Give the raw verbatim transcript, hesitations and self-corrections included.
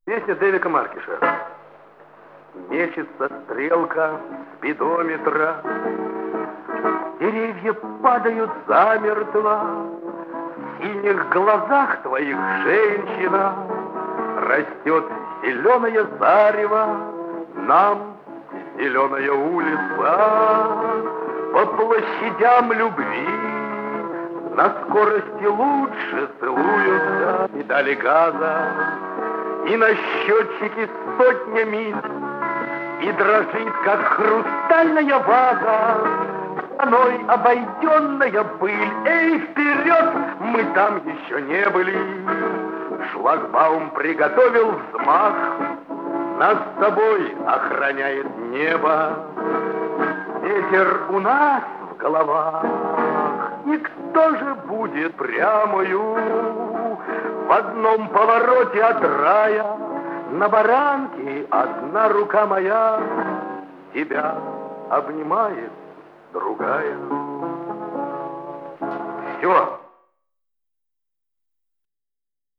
Песня Дэвика Маркиша. Мечется стрелка спидометра, деревья падают замертво, в синих глазах твоих, женщина, растет зеленое зарево, нам зеленая улица. По площадям любви на скорости лучше целуются педали газа, и на счетчике сотня миль, и дрожит, как хрустальная ваза, страной обойденная пыль. Эй, вперед, мы там еще не были. Шлагбаум приготовил взмах, нас с тобой охраняет небо. Ветер у нас в головах, и кто же будет прямою? В одном повороте от рая на баранке одна рука моя тебя обнимает другая. Все.